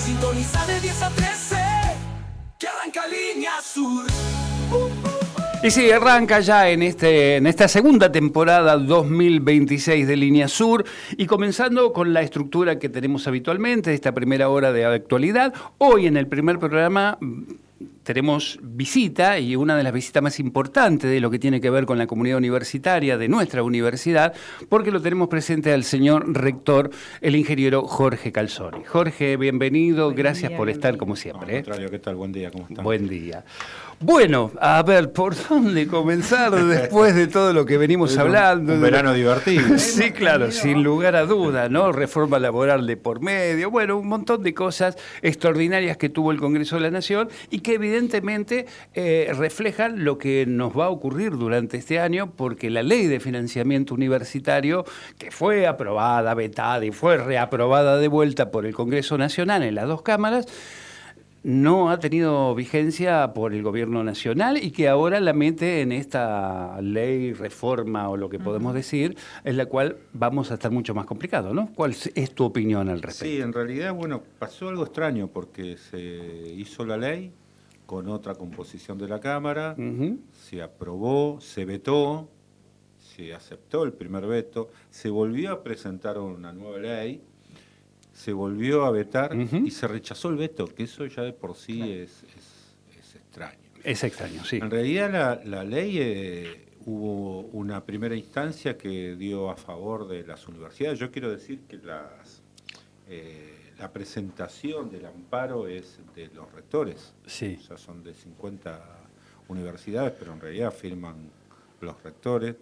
Sintoniza de 10 a 13, que arranca Línea Sur. Y sí, arranca ya en esta segunda temporada 2026 de Línea Sur, y comenzando con la estructura que tenemos habitualmente, esta primera hora de actualidad. Hoy en el primer programa tenemos visita, y una de las visitas más importantes de lo que tiene que ver con la comunidad universitaria de nuestra universidad, porque lo tenemos presente al señor rector, el ingeniero Jorge Calzoni. Jorge, bienvenido, gracias por estar como siempre. Al contrario, ¿qué tal? Buen día, ¿cómo están? Buen día. Bueno, a ver, ¿por dónde comenzar después de todo lo que venimos hablando? Un verano divertido. Sí, claro, sin lugar a duda, ¿no? Reforma laboral de por medio, bueno, un montón de cosas extraordinarias que tuvo el Congreso de la Nación y que evidentemente reflejan lo que nos va a ocurrir durante este año, porque la ley de financiamiento universitario, que fue aprobada, vetada y fue reaprobada de vuelta por el Congreso Nacional en las dos cámaras, no ha tenido vigencia por el gobierno nacional y que ahora la mete en esta ley, reforma o lo que podemos decir, en la cual vamos a estar mucho más complicados, ¿no? ¿Cuál es tu opinión al respecto? Sí, en realidad, bueno, pasó algo extraño porque se hizo la ley con otra composición de la Cámara, se aprobó, se vetó, se aceptó el primer veto, se volvió a presentar una nueva ley, se volvió a vetar y se rechazó el veto, que eso ya de por sí es extraño. Es extraño, sí. En realidad la ley, hubo una primera instancia que dio a favor de las universidades. Yo quiero decir que la presentación del amparo es de los rectores. Sí. O sea, son de 50 universidades, pero en realidad firman los rectores.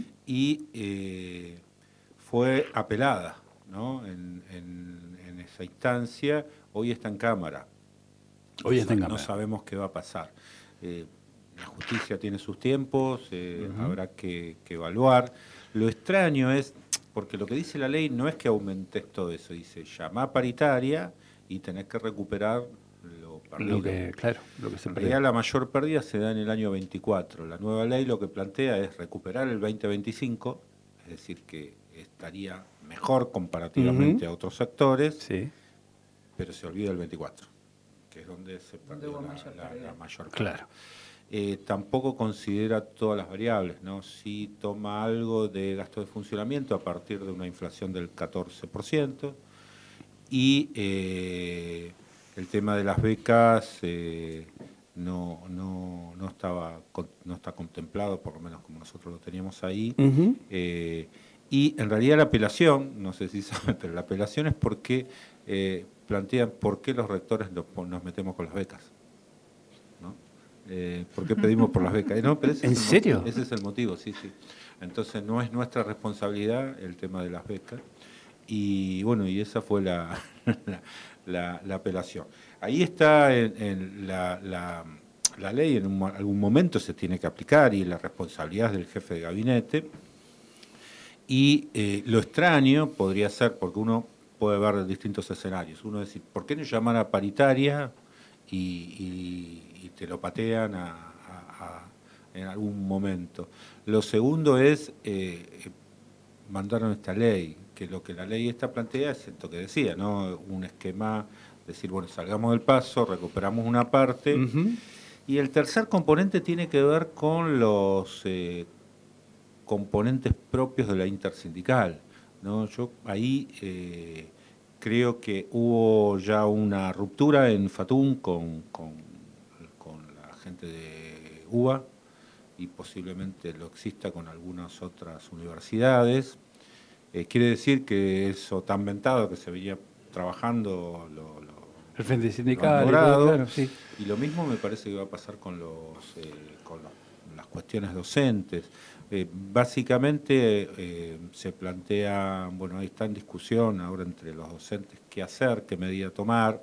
Y fue apelada, ¿no? En esa instancia. Hoy está en Cámara. Hoy está en Cámara. No sabemos qué va a pasar. La justicia tiene sus tiempos, habrá que evaluar. Lo extraño es, porque lo que dice la ley no es que aumentes todo eso, dice llamá paritaria y tenés que recuperar lo perdido. Lo que se en perdió. realidad la mayor pérdida se da en el año 24. La nueva ley lo que plantea es recuperar el 2025, es decir, que estaría mejor comparativamente a otros sectores, Sí. pero se olvida el 24, que es donde se perdió la mayor pérdida. Claro. Tampoco considera todas las variables, ¿no? Sí toma algo de gasto de funcionamiento a partir de una inflación del 14%, y el tema de las becas no está contemplado, por lo menos como nosotros lo teníamos ahí. Y en realidad la apelación, no sé si saben, pero la apelación es porque plantean por qué los rectores nos metemos con las becas, ¿no? ¿Por qué pedimos por las becas? No, pero ¿En serio? Ese es el motivo, sí. Entonces no es nuestra responsabilidad el tema de las becas. Y bueno, y esa fue la apelación. Ahí está en la ley, en algún momento se tiene que aplicar, y la responsabilidad es del jefe de gabinete. Y lo extraño podría ser, porque uno puede ver distintos escenarios. Uno decir, ¿por qué no llamar a paritaria y te lo patean en algún momento? Lo segundo es, mandaron esta ley, que lo que la ley esta plantea es esto que decía, ¿no? Un esquema, decir, bueno, salgamos del paso, recuperamos una parte. Y el tercer componente tiene que ver con los componentes propios de la intersindical, ¿no? Yo ahí creo que hubo ya una ruptura en FATUN con la gente de UBA, y posiblemente lo exista con algunas otras universidades. Quiere decir que eso tan ventado que se venía trabajando El Frente Sindical, claro, sí. Y lo mismo me parece que va a pasar con las cuestiones docentes. Básicamente se plantea, bueno, ahí está en discusión ahora entre los docentes qué hacer, qué medida tomar.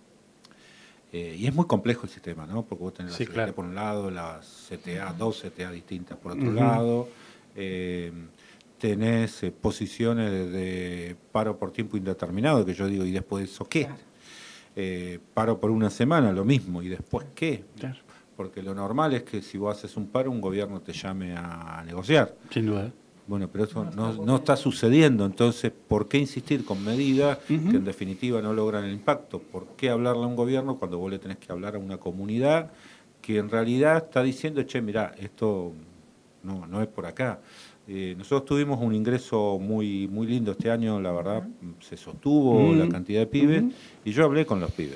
Y es muy complejo el sistema, ¿no? Porque vos tenés la CBT por un lado, las CTA, dos CTA distintas por otro lado. Tenés posiciones de paro por tiempo indeterminado, que yo digo, ¿y después de eso qué? Paro por una semana, lo mismo, ¿y después qué? Claro. Porque lo normal es que si vos haces un paro, un gobierno te llame a negociar. Sin duda. Bueno, pero eso no está sucediendo. Entonces, ¿por qué insistir con medidas que en definitiva no logran el impacto? ¿Por qué hablarle a un gobierno cuando vos le tenés que hablar a una comunidad que en realidad está diciendo, che, mirá, esto no es por acá? Nosotros tuvimos un ingreso muy lindo este año, la verdad, se sostuvo la cantidad de pibes, y yo hablé con los pibes.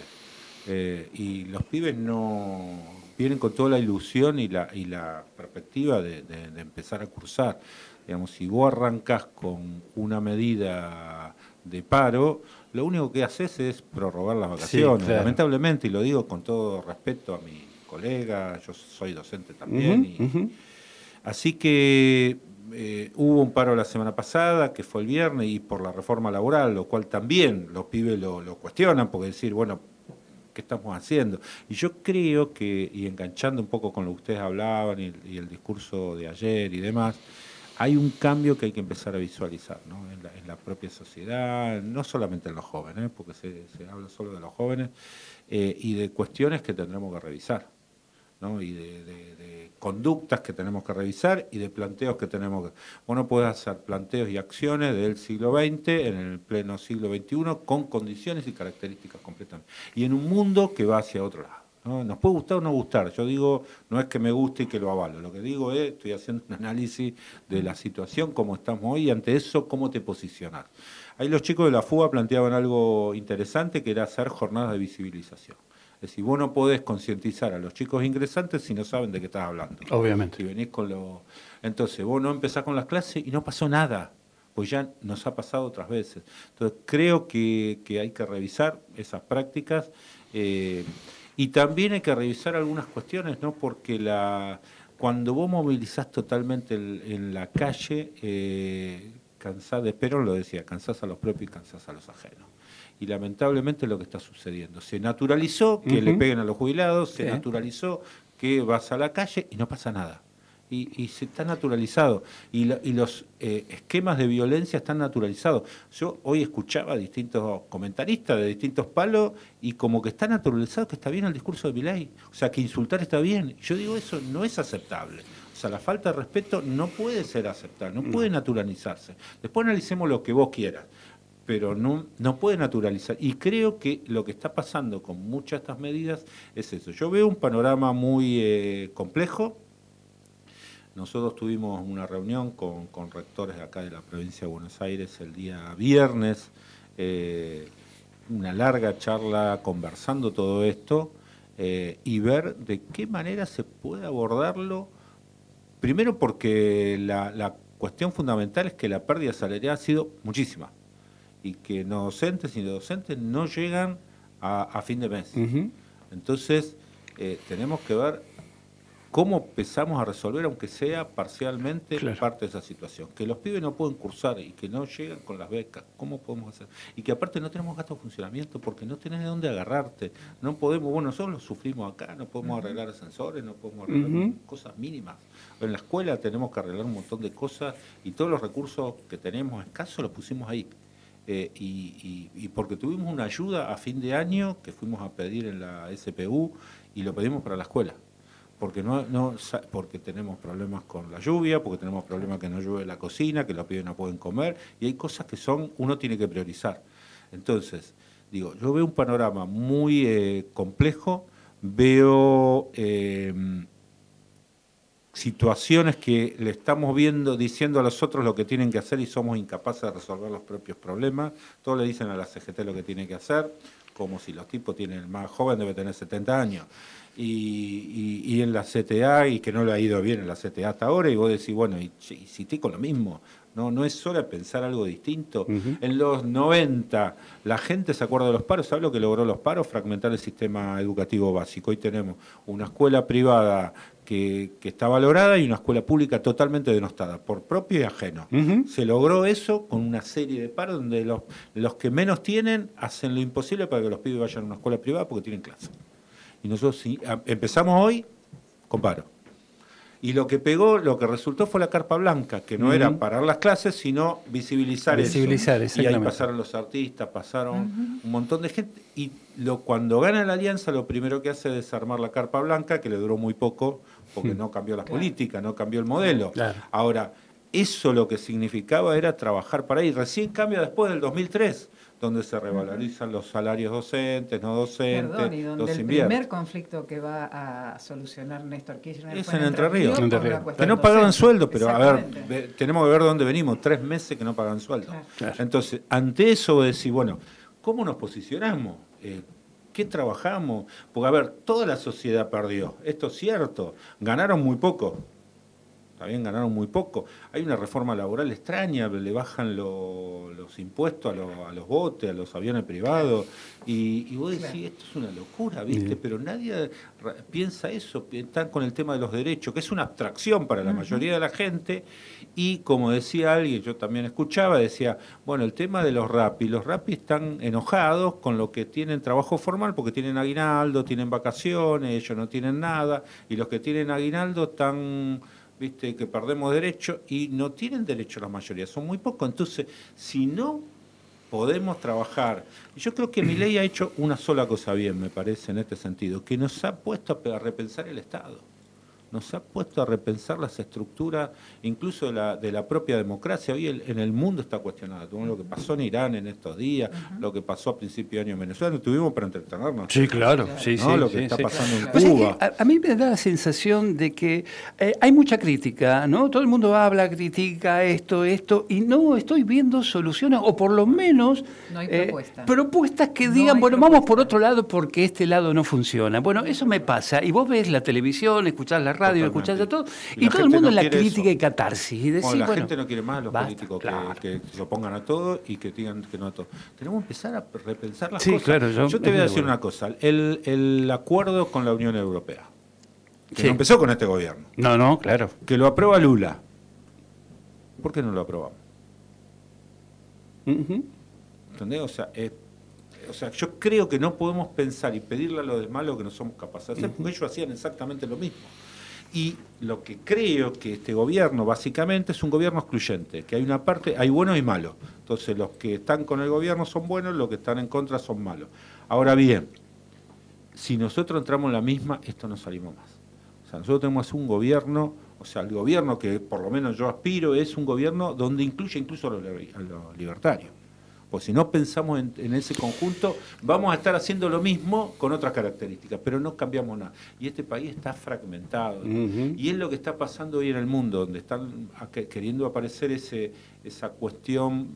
Y los pibes no vienen con toda la ilusión y la perspectiva de empezar a cursar. Digamos, si vos arrancás con una medida de paro, lo único que haces es prorrogar las vacaciones. Sí, claro. Lamentablemente, y lo digo con todo respeto a mi colega, yo soy docente también, así que hubo un paro la semana pasada, que fue el viernes, y por la reforma laboral, lo cual también los pibes lo cuestionan, porque decir, bueno, ¿qué estamos haciendo? Y yo creo que, y enganchando un poco con lo que ustedes hablaban y el discurso de ayer y demás, hay un cambio que hay que empezar a visualizar, ¿no? En la propia sociedad, no solamente en los jóvenes, porque se habla solo de los jóvenes, y de cuestiones que tendremos que revisar, ¿no? Y de conductas que tenemos que revisar y de planteos que tenemos que... Vos no podés hacer planteos y acciones del siglo XX en el pleno siglo XXI con condiciones y características completamente. Y en un mundo que va hacia otro lado, ¿no? Nos puede gustar o no gustar. Yo digo, no es que me guste y que lo avalo. Lo que digo es, estoy haciendo un análisis de la situación, cómo estamos hoy, y ante eso, cómo te posicionas. Ahí los chicos de la FUA planteaban algo interesante, que era hacer jornadas de visibilización. Es decir, vos no podés concientizar a los chicos ingresantes si no saben de qué estás hablando. Obviamente. Si venís con lo... Entonces, vos no empezás con las clases y no pasó nada, pues ya nos ha pasado otras veces. Entonces, creo que hay que revisar esas prácticas y también hay que revisar algunas cuestiones, ¿no? Porque cuando vos movilizás totalmente en la calle, cansás de Perón lo decía, cansás a los propios y cansás a los ajenos. Y lamentablemente es lo que está sucediendo. Se naturalizó que le peguen a los jubilados, se naturalizó que vas a la calle y no pasa nada. Y se está naturalizado. Y los esquemas de violencia están naturalizados. Yo hoy escuchaba a distintos comentaristas de distintos palos y como que está naturalizado que está bien el discurso de Milei. O sea, que insultar está bien. Yo digo, eso no es aceptable. O sea, la falta de respeto no puede ser aceptable, no puede naturalizarse. Después analicemos lo que vos quieras, pero no puede naturalizar. Y creo que lo que está pasando con muchas de estas medidas es eso. Yo veo un panorama muy complejo. Nosotros tuvimos una reunión con rectores de acá de la provincia de Buenos Aires el día viernes, una larga charla conversando todo esto y ver de qué manera se puede abordarlo. Primero porque la cuestión fundamental es que la pérdida salarial ha sido muchísima y que no docentes y no docentes no llegan a fin de mes. Entonces, tenemos que ver cómo empezamos a resolver, aunque sea parcialmente, parte de esa situación. Que los pibes no pueden cursar y que no llegan con las becas, ¿cómo podemos hacer? Y que aparte no tenemos gasto de funcionamiento porque no tenés de dónde agarrarte. No podemos, bueno, nosotros lo sufrimos acá, no podemos arreglar ascensores, no podemos arreglar cosas mínimas. En la escuela tenemos que arreglar un montón de cosas y todos los recursos que tenemos escasos los pusimos ahí. Y porque tuvimos una ayuda a fin de año que fuimos a pedir en la SPU y lo pedimos para la escuela. Porque porque tenemos problemas con la lluvia, porque tenemos problemas que no llueve la cocina, que los pibes no pueden comer, y hay cosas que uno tiene que priorizar. Entonces, digo, yo veo un panorama muy complejo, veo situaciones que le estamos diciendo a los otros lo que tienen que hacer y somos incapaces de resolver los propios problemas. Todos le dicen a la CGT lo que tiene que hacer, como si los tipos tienen, el más joven debe tener 70 años. Y en la CTA, y que no le ha ido bien en la CTA hasta ahora, y vos decís, bueno, y si estoy con lo mismo, no es hora de pensar algo distinto. En los 90, la gente se acuerda de los paros. ¿Sabe lo que logró los paros? Fragmentar el sistema educativo básico. Hoy tenemos una escuela privada que está valorada y una escuela pública totalmente denostada, por propio y ajeno. Se logró eso con una serie de paros donde los que menos tienen hacen lo imposible para que los pibes vayan a una escuela privada porque tienen clase. Y nosotros empezamos hoy con paro. Y lo que resultó fue la carpa blanca, que no era parar las clases, sino visibilizar eso. Y ahí pasaron los artistas, pasaron un montón de gente. Y cuando gana la alianza, lo primero que hace es desarmar la carpa blanca, que le duró muy poco, porque no cambió las políticas, no cambió el modelo. Ahora, eso lo que significaba era trabajar para ahí. Recién cambia después del 2003, donde se revalorizan los salarios docentes, no docentes, Perdón, y donde los el inviernos. primer conflicto que va a solucionar Néstor Kirchner Es fue en Entre Ríos. por Entre una Ríos. cuestión Que no pagaban docente. sueldo, pero a ver, Exactamente. tenemos que ver dónde venimos, 3 meses que no pagan sueldo. Claro. Entonces, ante eso vos decís, bueno, ¿cómo nos posicionamos? ¿Qué trabajamos? Porque, a ver, toda la sociedad perdió, esto es cierto, ganaron muy poco. También ganaron muy poco. Hay una reforma laboral extraña, le bajan los impuestos a los botes, a los aviones privados, y vos decís, Claro. esto es una locura, ¿viste? Bien. Pero nadie piensa eso, están con el tema de los derechos, que es una abstracción para la mayoría de la gente, y como decía alguien, yo también escuchaba, decía, bueno, el tema de los rapis están enojados con lo que tienen trabajo formal, porque tienen aguinaldo, tienen vacaciones, ellos no tienen nada, y los que tienen aguinaldo están... Viste que perdemos derechos y no tienen derecho la mayoría, son muy pocos. Entonces, si no podemos trabajar, y yo creo que Milei ha hecho una sola cosa bien, me parece, en este sentido, que nos ha puesto a repensar el Estado, nos ha puesto a repensar las estructuras, incluso de la propia democracia. Hoy en el mundo está cuestionada. Tuvimos lo que pasó en Irán en estos días, lo que pasó a principios de año en Venezuela, lo tuvimos para entretenernos. Sí, claro. Sí, ¿no? sí, Lo que sí, está sí. pasando en O sea Cuba. que a mí me da la sensación de que hay mucha crítica, ¿no? Todo el mundo habla, critica esto, y no estoy viendo soluciones, o por lo menos No hay propuesta. propuestas que No digan, hay bueno, vamos por propuesta. otro lado porque este lado no funciona. Bueno, eso me pasa. Y vos ves la televisión, escuchás la radio, Totalmente. escuchás a todo, Y y la todo el gente mundo no en la quiere crítica eso. y catarsis. Y decís, Bueno, la bueno, gente no quiere más a los basta, políticos claro. que se opongan a todo y que digan que no a todo. Tenemos que empezar a repensar las Sí, cosas. claro, yo te voy a estoy de decir acuerdo. una cosa. El acuerdo con la Unión Europea, que Sí. no empezó con este gobierno, No, claro. que lo aprueba Lula. ¿Por qué no lo aprobamos? Ujú. ¿Entendés? O sea, yo creo que no podemos pensar y pedirle a los demás lo que no somos capaces de hacer, porque ellos hacían exactamente lo mismo. Y lo que creo que este gobierno básicamente es un gobierno excluyente, que hay una parte, hay buenos y malos. Entonces los que están con el gobierno son buenos, los que están en contra son malos. Ahora bien, si nosotros entramos en la misma, esto no salimos más. O sea, nosotros tenemos un gobierno, o sea, el gobierno que por lo menos yo aspiro es un gobierno donde incluye incluso a los libertarios. Pues si no pensamos en ese conjunto, vamos a estar haciendo lo mismo con otras características, pero no cambiamos nada. Y este país está fragmentado. Ujú. Y es lo que está pasando hoy en el mundo, donde están queriendo aparecer esa cuestión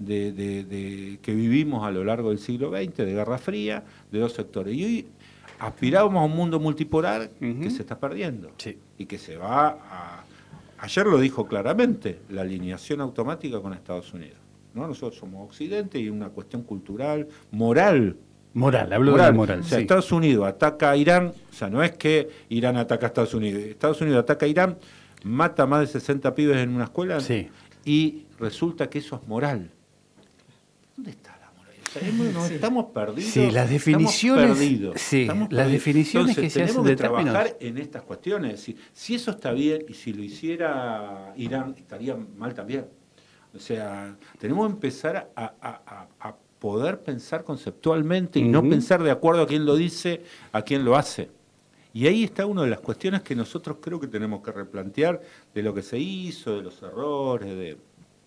que vivimos a lo largo del siglo XX, de Guerra Fría, de dos sectores. Y hoy aspirábamos a un mundo multipolar que se está perdiendo. Sí. Y que se va a... Ayer lo dijo claramente, la alineación automática con Estados Unidos. ¿No? Nosotros somos Occidente y una cuestión cultural, moral. Moral, hablo de la moral. O sea, Sí. Estados Unidos ataca a Irán, o sea, no es que Irán ataca a Estados Unidos ataca a Irán, mata a más de 60 pibes en una escuela Sí. y resulta que eso es moral. ¿Dónde está la moral? O sea, estamos perdidos. Sí, las definiciones- Estamos perdidos, sí, estamos las perdidos. definiciones Entonces, que se hacen tenemos que de términos. trabajar en estas cuestiones. Es decir, si eso está bien y si lo hiciera Irán, estaría mal también. O sea, tenemos que empezar a poder pensar conceptualmente y no Ujú. pensar de acuerdo a quién lo dice, a quién lo hace. Y ahí está una de las cuestiones que nosotros creo que tenemos que replantear de lo que se hizo, de los errores,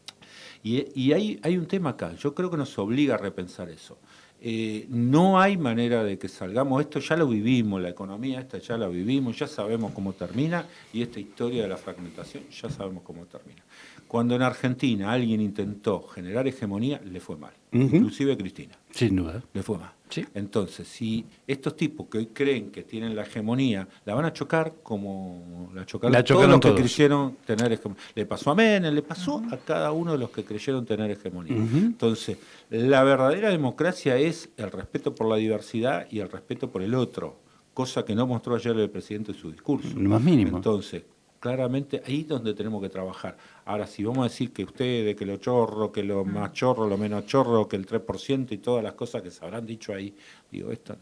y hay un tema acá, yo creo que nos obliga a repensar eso. No hay manera de que salgamos, esto ya lo vivimos, la economía esta ya la vivimos, ya sabemos cómo termina, y esta historia de la fragmentación ya sabemos cómo termina. Cuando en Argentina alguien intentó generar hegemonía, le fue mal, Ujú. inclusive Cristina, Sin duda. le fue mal. Sí. Entonces, si estos tipos que hoy creen que tienen la hegemonía, la van a chocar como la chocaron, La todos chocaron los que todos. creyeron tener hegemonía. Le pasó a Menem, le pasó a cada uno de los que creyeron tener hegemonía. Ujú. Entonces, la verdadera democracia es el respeto por la diversidad y el respeto por el otro, cosa que no mostró ayer el presidente en su discurso. Lo más mínimo. Entonces, claramente ahí es donde tenemos que trabajar. Ahora, si vamos a decir que ustedes, que lo chorro, que lo más chorro, lo menos chorro, que el 3% y todas las cosas que se habrán dicho ahí, digo, esto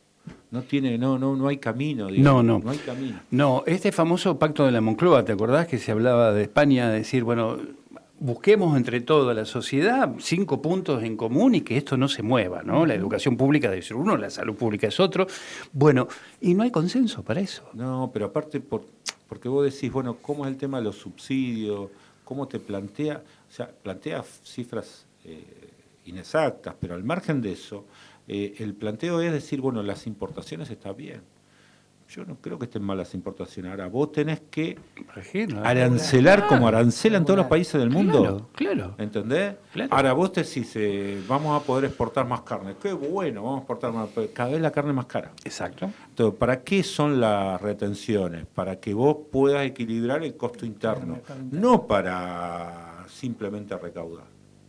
no hay camino, digamos, no hay camino. No, este famoso pacto de la Moncloa, ¿te acordás que se hablaba de España, decir, bueno, busquemos entre toda la sociedad 5 puntos en común y que esto no se mueva, ¿no? La educación pública debe ser uno, la salud pública es otro. Bueno, y no hay consenso para eso. No, pero aparte porque vos decís, bueno, ¿cómo es el tema de los subsidios? cómo te plantea, o sea, plantea cifras inexactas, pero al margen de eso, el planteo es decir, bueno, las importaciones están bien. Yo no creo que estén mal las importaciones. Ahora, vos tenés que arancelar como arancelan todos los países del mundo. Claro. ¿Entendés? Claro. Ahora, vos te decís, vamos a poder exportar más carne. Qué bueno, vamos a exportar más. Pero cada vez la carne es más cara. Exacto. Entonces, ¿para qué son las retenciones? Para que vos puedas equilibrar el costo interno, no para simplemente recaudar.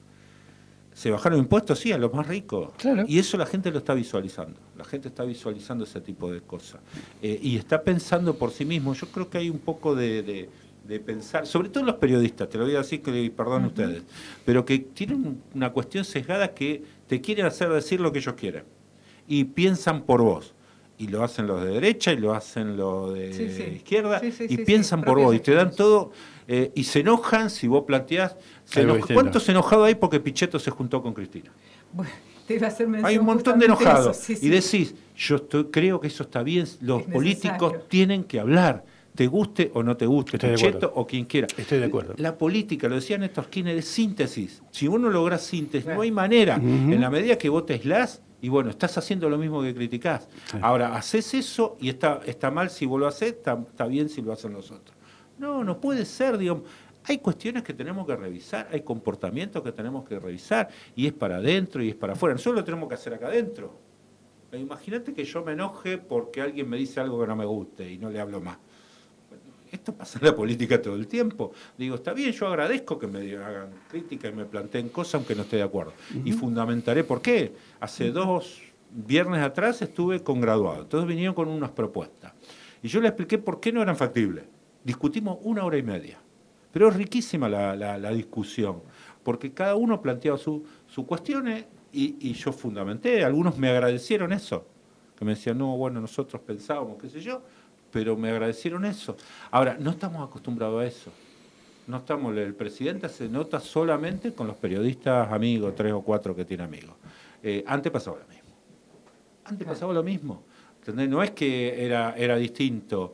¿Se bajaron impuestos? Sí, a los más ricos. Claro. Y eso la gente lo está visualizando. La gente está visualizando ese tipo de cosas. Y está pensando por sí mismo. Yo creo que hay un poco de pensar, sobre todo los periodistas, te lo voy a decir, que perdón ustedes, pero que tienen una cuestión sesgada que te quieren hacer decir lo que ellos quieren. Y piensan por vos. Y lo hacen los de derecha y lo hacen los de izquierda. Y piensan por vos. Y te dan todo. Y se enojan si vos planteás. ¿Cuántos enojados hay porque Pichetto se juntó con Cristina? Bueno, te iba a hacer mención Hay un montón de justamente enojados. eso, sí, Y decís, creo que eso está bien. Los políticos tienen que hablar. Te guste o no te guste, Pichetto o quien quiera. Estoy de acuerdo. La política, lo decía Néstor Kirchner, es síntesis. Si vos no lográs síntesis, no hay manera. En la medida que vos te aislás, y bueno, estás haciendo lo mismo que criticás. Sí. Ahora, haces eso y está mal si vos lo haces, está bien si lo hacen los otros. No puede ser, digamos. Hay cuestiones que tenemos que revisar, hay comportamientos que tenemos que revisar, y es para adentro y es para afuera. Nosotros lo tenemos que hacer acá adentro. Imagínate que yo me enoje porque alguien me dice algo que no me guste y no le hablo más. Esto pasa en la política todo el tiempo. Digo, está bien, yo agradezco que me hagan crítica y me planteen cosas aunque no esté de acuerdo. Y fundamentaré por qué. Hace 2 viernes atrás estuve con graduados. Entonces vinieron con unas propuestas. Y yo les expliqué por qué no eran factibles. Discutimos 1 hora y media. Pero es riquísima la discusión, porque cada uno planteaba sus cuestiones y yo fundamenté. Algunos me agradecieron eso. Que me decían, no, bueno, nosotros pensábamos, qué sé yo, pero me agradecieron eso. Ahora, no estamos acostumbrados a eso. No estamos, el presidente se nota solamente con los periodistas amigos, 3 o 4 que tiene amigos. Antes pasaba lo mismo. Antes pasaba lo mismo. ¿Entendés? No es que era distinto.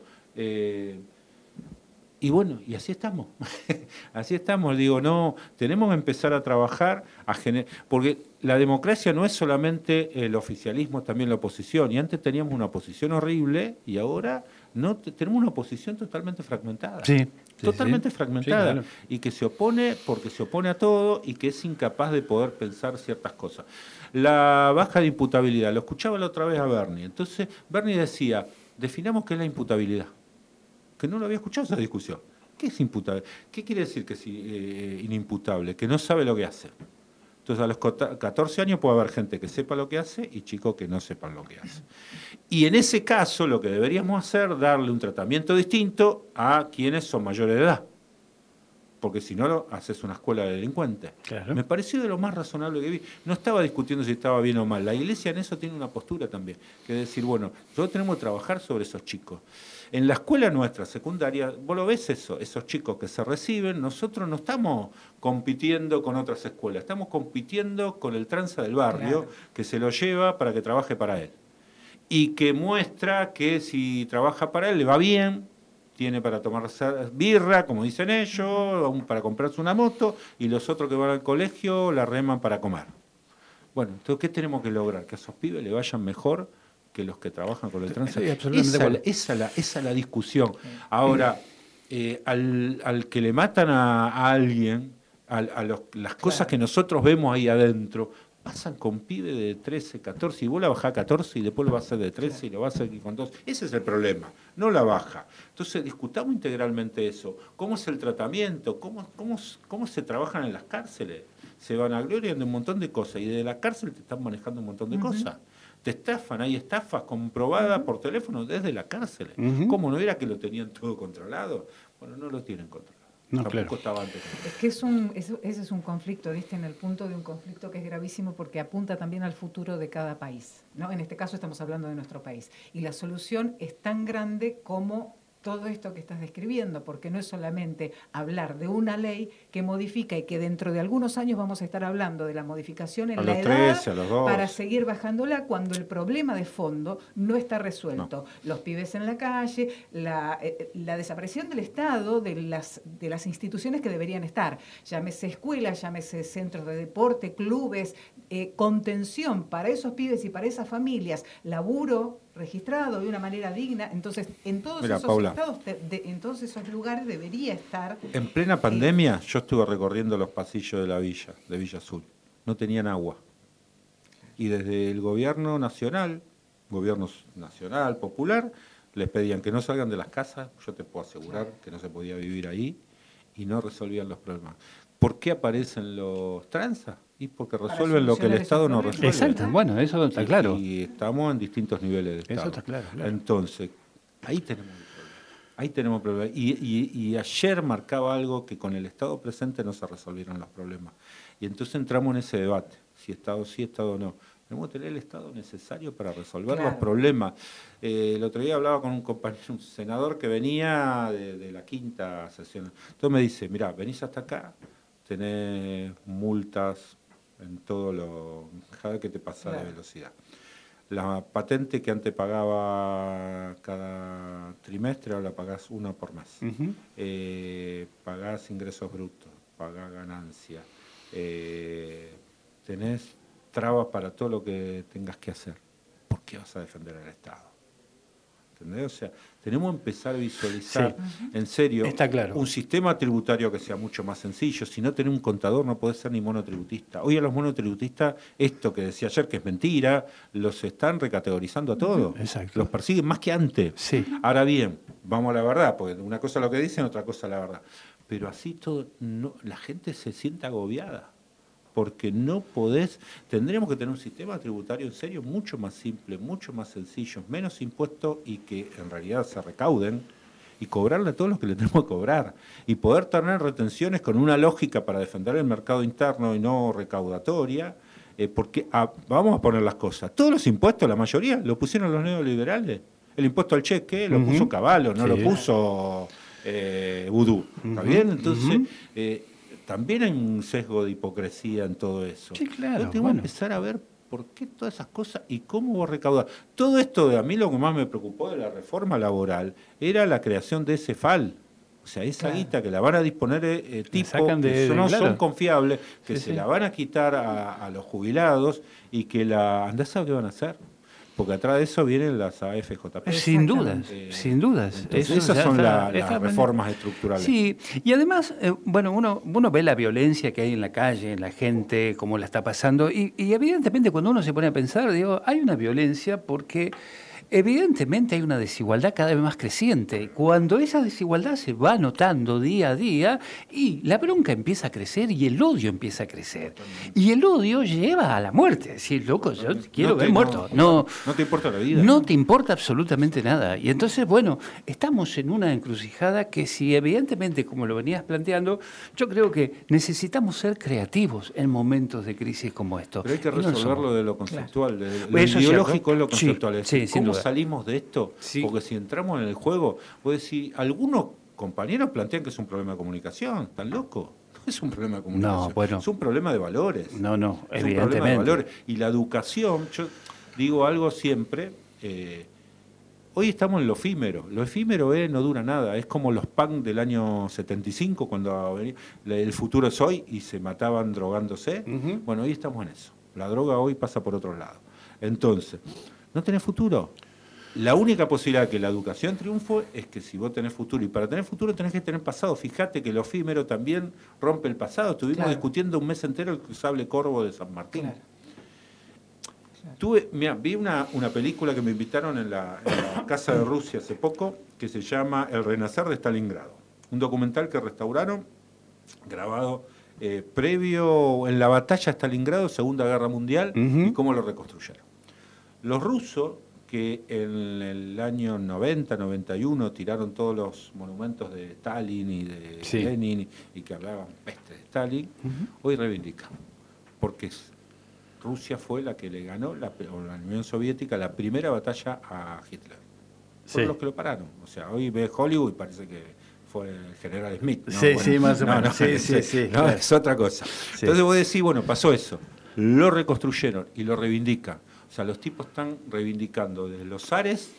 Y bueno, y así estamos. Así estamos. Digo, no, tenemos que empezar a trabajar, porque la democracia no es solamente el oficialismo, también la oposición. Y antes teníamos una oposición horrible y ahora no tenemos una oposición totalmente fragmentada. Sí. Totalmente fragmentada. Sí, claro. Y que se opone porque se opone a todo y que es incapaz de poder pensar ciertas cosas. La baja de imputabilidad, lo escuchaba la otra vez a Bernie. Entonces, Bernie decía, definamos qué es la imputabilidad. Que no lo había escuchado esa discusión. ¿Qué es imputable? ¿Qué quiere decir que es inimputable? Que no sabe lo que hace. Entonces, a los 14 años puede haber gente que sepa lo que hace y chicos que no sepan lo que hace. Y en ese caso, lo que deberíamos hacer es darle un tratamiento distinto a quienes son mayores de edad. Porque si no, haces una escuela de delincuentes. Claro. Me pareció de lo más razonable que vi. No estaba discutiendo si estaba bien o mal. La Iglesia en eso tiene una postura también, que es decir, bueno, nosotros tenemos que trabajar sobre esos chicos. En la escuela nuestra, secundaria, vos lo ves eso, esos chicos que se reciben, nosotros no estamos compitiendo con otras escuelas, estamos compitiendo con el tranza del barrio, que se lo lleva para que trabaje para él. Y que muestra que si trabaja para él le va bien, tiene para tomarse birra, como dicen ellos, para comprarse una moto, y los otros que van al colegio la reman para comer. Bueno, entonces, ¿qué tenemos que lograr? Que a esos pibes le vayan mejor que los que trabajan con el tránsito. Esa es la discusión. Ahora, al que le matan a alguien, las cosas que nosotros vemos ahí adentro, pasan con pibe de 13, 14, y vos la bajás a 14 y después lo vas a hacer de 13 y lo vas a hacer con 2. Ese es el problema, no la baja. Entonces, discutamos integralmente eso. ¿Cómo es el tratamiento? ¿Cómo se trabajan en las cárceles? Se vanaglorian de un montón de cosas y de la cárcel te están manejando un montón de cosas. Te estafan, hay estafas comprobadas por teléfono desde la cárcel. ¿Cómo no era que lo tenían todo controlado? Bueno, no lo tienen controlado. No, tampoco claro. estaba antes. Es que ese es un conflicto, ¿viste? En el punto de un conflicto que es gravísimo porque apunta también al futuro de cada país, ¿no? En este caso estamos hablando de nuestro país. Y la solución es tan grande como todo esto que estás describiendo, porque no es solamente hablar de una ley que modifica y que dentro de algunos años vamos a estar hablando de la modificación en A la los edad 13, a los 2. para seguir bajándola cuando el problema de fondo no está resuelto. Los pibes en la calle, la desaparición del Estado, de las instituciones que deberían estar, llámese escuelas, llámese centros de deporte, clubes, contención para esos pibes y para esas familias, laburo registrado de una manera digna. Entonces, en todos Mira, esos Paula, estados, en todos esos lugares debería estar. En plena pandemia yo estuve recorriendo los pasillos de la villa, de Villa Azul. No tenían agua. Y desde el gobierno nacional, popular, les pedían que no salgan de las casas. Yo te puedo asegurar que no se podía vivir ahí y no resolvían los problemas. ¿Por qué aparecen los tranzas? Y porque resuelven lo que el Estado no resuelve. Exacto, bueno, eso está claro. Y estamos en distintos niveles de Estado. Eso está claro, claro. Entonces, ahí tenemos el problema. Ahí tenemos problemas. Y ayer marcaba algo que con el Estado presente no se resolvieron los problemas. Y entonces entramos en ese debate, si Estado sí, Estado no. Tenemos que tener el Estado necesario para resolver los problemas. El otro día hablaba con un compañero, un senador que venía de la quinta sesión. Entonces me dice, mirá, venís hasta acá, tenés multas en todo cada vez que te pasa de velocidad. La patente que antes pagaba cada trimestre, ahora pagás una por mes. Pagás ingresos brutos, pagás ganancias, tenés trabas para todo lo que tengas que hacer. ¿Por qué vas a defender al Estado? ¿Entendés? O sea, tenemos que empezar a visualizar, en serio, está claro, un sistema tributario que sea mucho más sencillo. Si no tenés un contador, no podés ser ni monotributista. Hoy a los monotributistas, esto que decía ayer, que es mentira, los están recategorizando a todos. Exacto. Los persiguen más que antes. Sí. Ahora bien, vamos a la verdad, porque una cosa es lo que dicen, otra cosa es la verdad. Pero así todo, no, la gente se siente agobiada. Porque no podés, tendríamos que tener un sistema tributario en serio mucho más simple, mucho más sencillo, menos impuestos y que en realidad se recauden y cobrarle a todos los que le tenemos que cobrar. Y poder tener retenciones con una lógica para defender el mercado interno y no recaudatoria, porque vamos a poner las cosas. Todos los impuestos, la mayoría, lo pusieron los neoliberales. El impuesto al cheque lo puso Cavallo, no lo puso Vudú. ¿Está bien? Entonces... también hay un sesgo de hipocresía en todo eso. Sí, claro. Entonces tenemos que empezar a ver por qué todas esas cosas y cómo vos recaudar. Todo esto, a mí lo que más me preocupó de la reforma laboral era la creación de ese FAL. O sea, esa guita que la van a disponer tipos que no son confiables, que se la van a quitar a los jubilados y que andás a saber qué van a hacer. Porque atrás de eso vienen las AFJP. Sin dudas, sin dudas. Entonces, esas son las reformas estructurales. Sí, y además, bueno, uno ve la violencia que hay en la calle, en la gente, cómo la está pasando, y evidentemente cuando uno se pone a pensar, digo, hay una violencia porque evidentemente hay una desigualdad cada vez más creciente. Cuando esa desigualdad se va notando día a día y la bronca empieza a crecer y el odio empieza a crecer. Y el odio lleva a la muerte. Es decir, loco, yo te quiero ver muerto. No te importa la vida. No te importa absolutamente nada. Y entonces, bueno, estamos en una encrucijada que si evidentemente, como lo venías planteando, yo creo que necesitamos ser creativos en momentos de crisis como estos. Pero hay que resolverlo de lo conceptual. Claro. Lo ideológico es lo conceptual. Sí, ¿Cómo salimos de esto? Sí. Porque si entramos en el juego, vos decís, algunos compañeros plantean que es un problema de comunicación. ¿Están locos? No es un problema de comunicación. No, bueno. Es un problema de valores. No, es evidentemente. un problema de valores. Y la educación, yo digo algo siempre, hoy estamos en lo efímero. Lo efímero no dura nada. Es como los punk del año 75, cuando el futuro es hoy y se mataban drogándose. Bueno, hoy estamos en eso. La droga hoy pasa por otro lado. Entonces, no tenés futuro. La única posibilidad de que la educación triunfe es que si vos tenés futuro, y para tener futuro tenés que tener pasado. Fíjate que lo efímero también rompe el pasado. Estuvimos discutiendo un mes entero el cruzable Corvo de San Martín. Vi una película que me invitaron en la Casa de Rusia hace poco, que se llama El Renacer de Stalingrado. Un documental que restauraron, grabado previo en la batalla de Stalingrado, Segunda Guerra Mundial, y cómo lo reconstruyeron. Los rusos, que en el año 90, 91 tiraron todos los monumentos de Stalin y de Lenin y que hablaban peste de Stalin, hoy reivindican. Porque Rusia fue la que le ganó, o la Unión Soviética, la primera batalla a Hitler. fueron los que lo pararon. O sea, hoy ve Hollywood y parece que fue el General Smith. ¿no? Sí, Bueno, sí, más o no, menos. no, Sí, no, claro. es otra cosa. Sí. Entonces vos decís, bueno, pasó eso. Lo reconstruyeron y lo reivindican. O sea, los tipos están reivindicando desde los Ares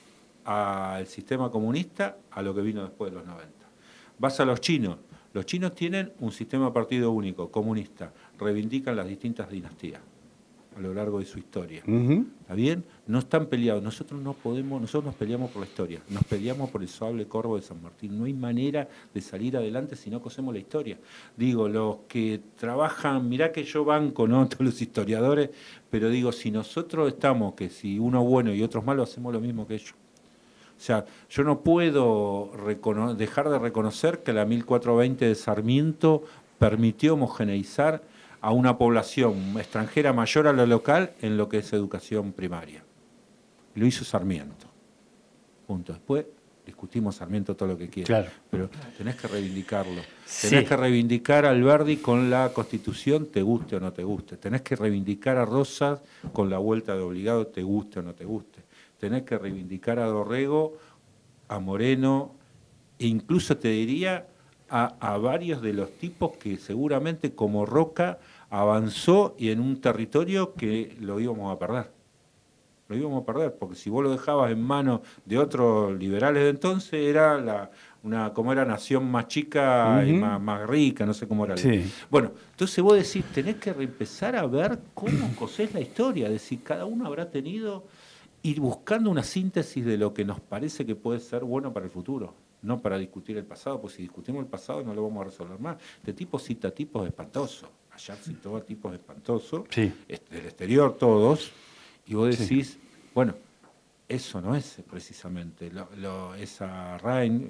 al sistema comunista a lo que vino después de los 90. Vas a los chinos. Los chinos tienen un sistema partido único, comunista. Reivindican las distintas dinastías a lo largo de su historia. Ujú. ¿Está bien? No están peleados. Nosotros no podemos, nosotros nos peleamos por la historia. Nos peleamos por el sable corvo de San Martín. No hay manera de salir adelante si no cosemos la historia. Digo, los que trabajan, mirá que yo banco, ¿no? Todos los historiadores, pero digo, si nosotros estamos, que si uno bueno y otros malos, hacemos lo mismo que ellos. O sea, yo no puedo dejar de reconocer que la 1420 de Sarmiento permitió homogeneizar a una población extranjera mayor a la local en lo que es educación primaria. Lo hizo Sarmiento. Punto. Después discutimos Sarmiento todo lo que quieras. Claro. Pero tenés que reivindicarlo. Sí. Tenés que reivindicar a Alberdi con la Constitución, te guste o no te guste. Tenés que reivindicar a Rosas con la vuelta de obligado, te guste o no te guste. Tenés que reivindicar a Dorrego, a Moreno, e incluso te diría a varios de los tipos que seguramente como Roca avanzó y en un territorio que lo íbamos a perder. Lo íbamos a perder, porque si vos lo dejabas en manos de otros liberales de entonces, era como era nación más chica y más rica, no sé cómo era. Sí. Bueno, entonces vos decís, tenés que empezar a ver cómo cosés la historia, es decir, cada uno habrá tenido, ir buscando una síntesis de lo que nos parece que puede ser bueno para el futuro. No para discutir el pasado, pues si discutimos el pasado no lo vamos a resolver más. Este tipo cita tipos espantosos. Ayer citó a tipos espantosos, Sí. del exterior todos, y vos decís, bueno, eso no es precisamente. Esa Rain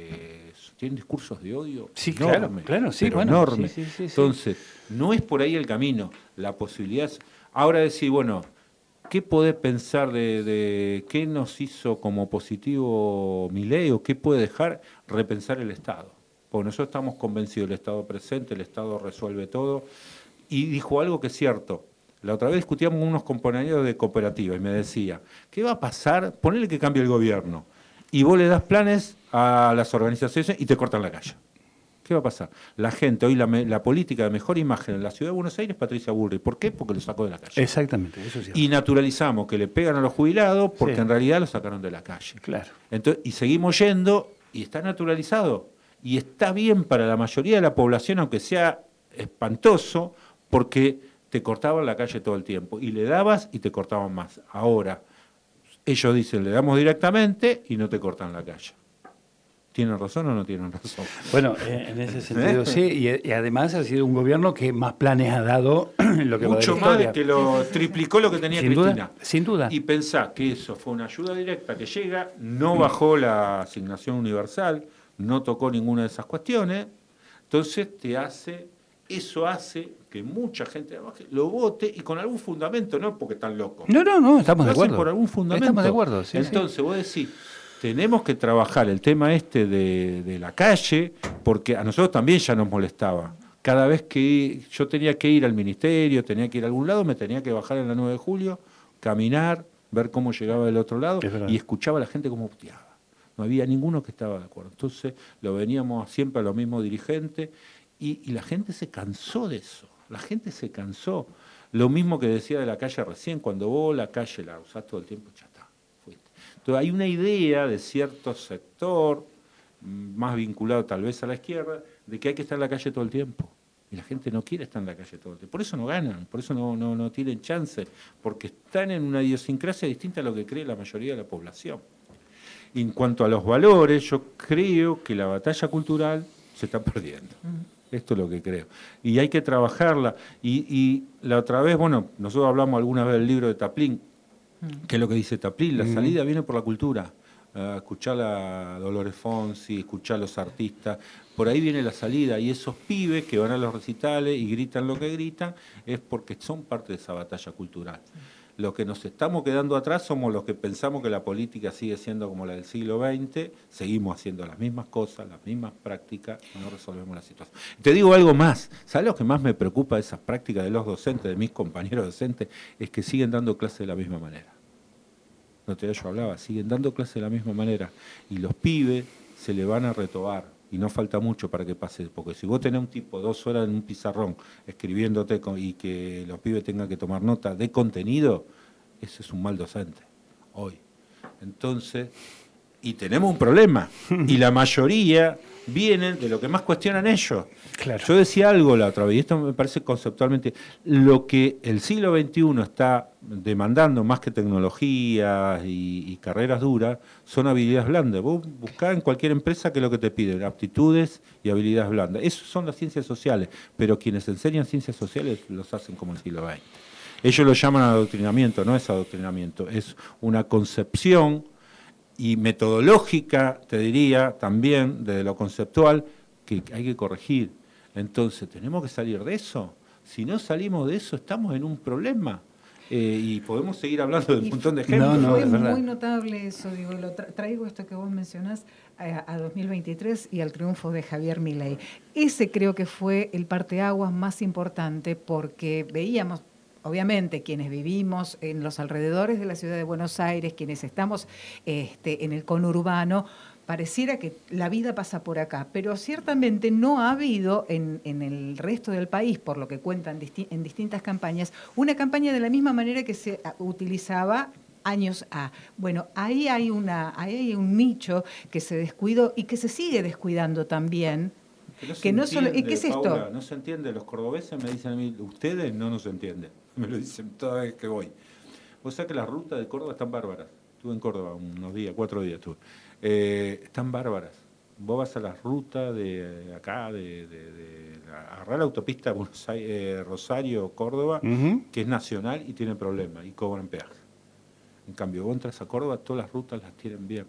tiene discursos de odio Sí, enormes, claro, sí, pero bueno, enormes. sí. Entonces, no es por ahí el camino. La posibilidad es, ahora decir, bueno, ¿qué podés pensar de qué nos hizo como positivo Milei o qué puede dejar? Repensar el Estado. Porque nosotros estamos convencidos del Estado presente, el Estado resuelve todo. Y dijo algo que es cierto. La otra vez discutíamos con unos compañeros de cooperativa y me decía, ¿qué va a pasar? Ponele que cambie el gobierno. Y vos le das planes a las organizaciones y te cortan la calle. ¿Qué va a pasar? La gente, hoy la política de mejor imagen en la ciudad de Buenos Aires es Patricia Bullrich. ¿Por qué? Porque lo sacó de la calle. Exactamente, eso es cierto. Y naturalizamos que le pegan a los jubilados porque Sí. en realidad lo sacaron de la calle. Claro. Entonces, y seguimos yendo y está naturalizado. Y está bien para la mayoría de la población, aunque sea espantoso, porque te cortaban la calle todo el tiempo. Y le dabas y te cortaban más. Ahora, ellos dicen, le damos directamente y no te cortan la calle. ¿Tienen razón o no tienen razón? Bueno, en ese sentido sí, y además ha sido un gobierno que más planes ha dado en lo que va de la Mucho más historia. de que lo triplicó lo que tenía Sin Cristina. duda, sin duda. Y pensá que eso fue una ayuda directa que llega, no bajó la asignación universal, no tocó ninguna de esas cuestiones, entonces eso hace que mucha gente lo vote y con algún fundamento, no porque están locos. No, estamos Lo de hacen acuerdo. por algún fundamento. Estamos de acuerdo, sí. Entonces vos decís, tenemos que trabajar el tema de la calle, porque a nosotros también ya nos molestaba. Cada vez que yo tenía que ir al ministerio, tenía que ir a algún lado, me tenía que bajar en la 9 de julio, caminar, ver cómo llegaba del otro lado, y escuchaba a la gente cómo puteaba. No había ninguno que estaba de acuerdo. Entonces lo veníamos siempre a los mismos dirigentes y la gente se cansó de eso. La gente se cansó. Lo mismo que decía de la calle recién, cuando vos la calle la usás todo el tiempo, ya está, fuiste. Entonces hay una idea de cierto sector, más vinculado tal vez a la izquierda, de que hay que estar en la calle todo el tiempo. Y la gente no quiere estar en la calle todo el tiempo. Por eso no ganan, por eso no tienen chance, porque están en una idiosincrasia distinta a lo que cree la mayoría de la población. En cuanto a los valores, yo creo que la batalla cultural se está perdiendo. Esto es lo que creo. Y hay que trabajarla. Y la otra vez, bueno, nosotros hablamos alguna vez del libro de Taplín. ¿Qué es lo que dice Taplín? La salida viene por la cultura. Escuchar a Dolores Fonsi, escuchar a los artistas. Por ahí viene la salida. Y esos pibes que van a los recitales y gritan lo que gritan, es porque son parte de esa batalla cultural. Los que nos estamos quedando atrás somos los que pensamos que la política sigue siendo como la del siglo XX, seguimos haciendo las mismas cosas, las mismas prácticas, y no resolvemos la situación. Te digo algo más, ¿sabes lo que más me preocupa de esas prácticas de los docentes, de mis compañeros docentes? Es que siguen dando clases de la misma manera. el otro día yo hablaba, siguen dando clases de la misma manera. Y los pibes se le van a retobar. Y no falta mucho para que pase. Porque si vos tenés un tipo 2 horas en un pizarrón escribiéndote y que los pibes tengan que tomar nota de contenido, eso es un mal docente hoy. Entonces, y tenemos un problema. Y la mayoría vienen de lo que más cuestionan ellos. Claro. Yo decía algo la otra vez, y esto me parece conceptualmente, lo que el siglo XXI está demandando más que tecnologías y carreras duras, son habilidades blandas. Vos buscá en cualquier empresa que es lo que te piden, aptitudes y habilidades blandas. Eso son las ciencias sociales, pero quienes enseñan ciencias sociales los hacen como el siglo XX. Ellos lo llaman adoctrinamiento, no es adoctrinamiento, es una concepción y metodológica, te diría, también, desde lo conceptual, que hay que corregir. Entonces, tenemos que salir de eso. Si no salimos de eso, estamos en un problema. Y podemos seguir hablando de un montón de ejemplos. No, Fue es verdad. muy notable eso, digo, traigo esto que vos mencionás a 2023 y al triunfo de Javier Milei. Ese creo que fue el parteaguas más importante porque veíamos, obviamente, quienes vivimos en los alrededores de la ciudad de Buenos Aires, quienes estamos en el conurbano, pareciera que la vida pasa por acá, pero ciertamente no ha habido en el resto del país, por lo que cuentan en distintas campañas, una campaña de la misma manera que se utilizaba años A. Bueno, ahí hay un nicho que se descuidó y que se sigue descuidando también. Que no se entiende, ¿Y qué es Paula, esto? no se entiende. Los cordobeses me dicen a mí, ustedes no nos entienden. Me lo dicen toda vez que voy. O sea que las rutas de Córdoba están bárbaras. Estuve en Córdoba unos días, 4 días estuve. Están bárbaras. Vos vas a las rutas de acá, agarrar la autopista Buenos Aires, Rosario, Córdoba, que es nacional y tiene problemas y cobran peaje. En cambio, vos entras a Córdoba, todas las rutas las tienen bien.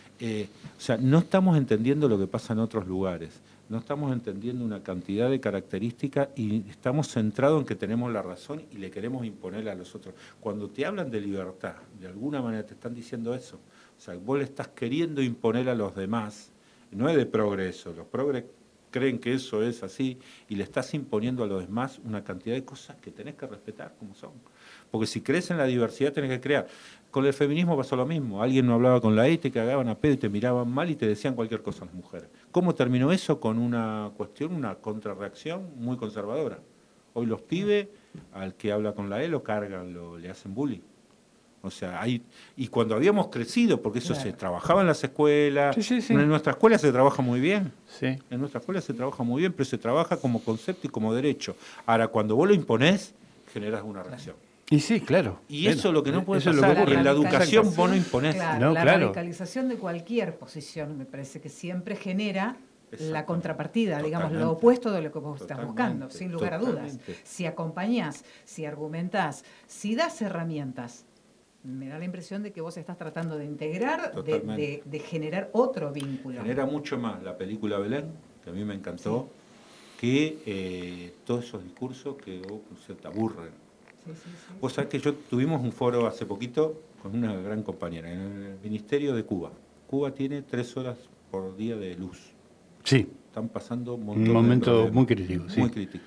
O sea, no estamos entendiendo lo que pasa en otros lugares. No estamos entendiendo una cantidad de características y estamos centrados en que tenemos la razón y le queremos imponer a los otros. Cuando te hablan de libertad, de alguna manera te están diciendo eso. O sea, vos le estás queriendo imponer a los demás, no es de progreso, los progres creen que eso es así y le estás imponiendo a los demás una cantidad de cosas que tenés que respetar como son. Porque si crees en la diversidad tenés que crear. Con el feminismo pasó lo mismo. Alguien no hablaba con la E y te cagaban a pedo y te miraban mal y te decían cualquier cosa a las mujeres. ¿Cómo terminó eso? Con una cuestión, una contrarreacción muy conservadora. Hoy los pibes, al que habla con la E, lo cargan, le hacen bullying. O sea, y cuando habíamos crecido, porque eso se trabajaba en las escuelas, Sí. en nuestra escuela se trabaja muy bien. Sí. En nuestra escuela se trabaja muy bien, pero se trabaja como concepto y como derecho. Ahora, cuando vos lo imponés, generás una reacción. Y sí, claro. Y eso es lo que no puede eso es lo pasar. que ocurre. En la educación radicalización, vos no imponés. Claro, No, la claro. radicalización de cualquier posición me parece que siempre genera la Exactamente. contrapartida, digamos, lo Totalmente. opuesto de lo que vos estás Totalmente. buscando, sin lugar a dudas. Totalmente. Si acompañás, si argumentás, si das herramientas, me da la impresión de que vos estás tratando de integrar, Totalmente. de generar otro vínculo. Genera mucho más la película Belén, que a mí me encantó, que todos esos discursos que vos se te aburren. Sí. Vos sabés que yo tuvimos un foro hace poquito con una gran compañera en el Ministerio de Cuba. Cuba tiene 3 horas por día de luz. Sí. Están pasando un Un momento muy crítico, sí. Muy crítico.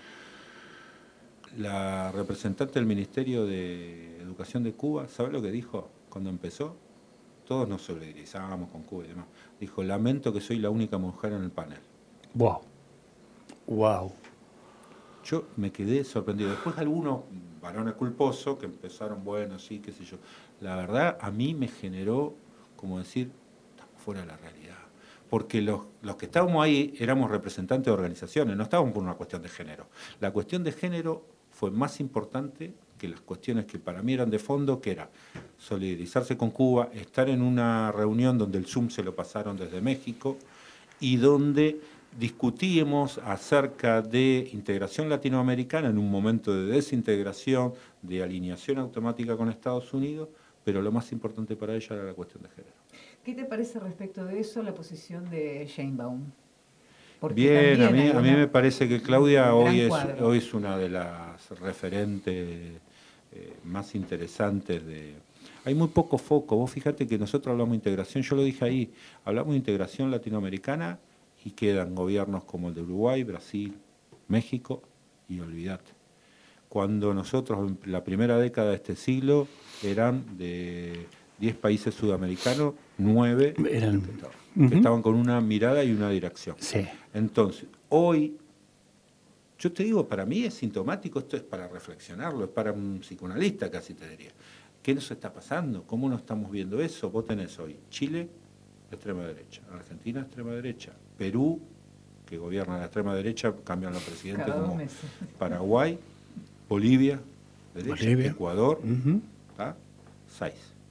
La representante del Ministerio de Educación de Cuba, ¿sabe lo que dijo cuando empezó? Todos nos solidarizábamos con Cuba y demás. Dijo, lamento que soy la única mujer en el panel. Wow. Wow. Yo me quedé sorprendido. Después algunos varones culposos que empezaron, bueno, sí, qué sé yo. La verdad, a mí me generó, como decir, estamos fuera de la realidad. Porque los que estábamos ahí éramos representantes de organizaciones, no estábamos por una cuestión de género. La cuestión de género fue más importante que las cuestiones que para mí eran de fondo, que era solidarizarse con Cuba, estar en una reunión donde el Zoom se lo pasaron desde México y donde discutíamos acerca de integración latinoamericana en un momento de desintegración, de alineación automática con Estados Unidos, pero lo más importante para ella era la cuestión de género. ¿Qué te parece respecto de eso la posición de Sheinbaum? Porque Bien, a también mí me parece que Claudia hoy cuadro. es una de las referentes más interesantes de... Hay muy poco foco. Vos fíjate que nosotros hablamos de integración, yo lo dije ahí, hablamos de integración latinoamericana y quedan gobiernos como el de Uruguay, Brasil, México y olvídate. Cuando nosotros en la primera década de este siglo eran de 10 países sudamericanos, 9 Eran, que estaban con una mirada y una dirección. sí. Entonces, hoy, yo te digo, para mí es sintomático, esto es para reflexionarlo, es para un psicoanalista casi te diría. ¿Qué nos está pasando? ¿Cómo no estamos viendo eso? Vos tenés hoy Chile, extrema derecha, Argentina, extrema derecha, Perú, que gobierna la extrema derecha, cambian los presidentes Cada 2 como meses. Paraguay, Bolivia, derecha, Bolivia. Ecuador, Ujú. ¿tá? 6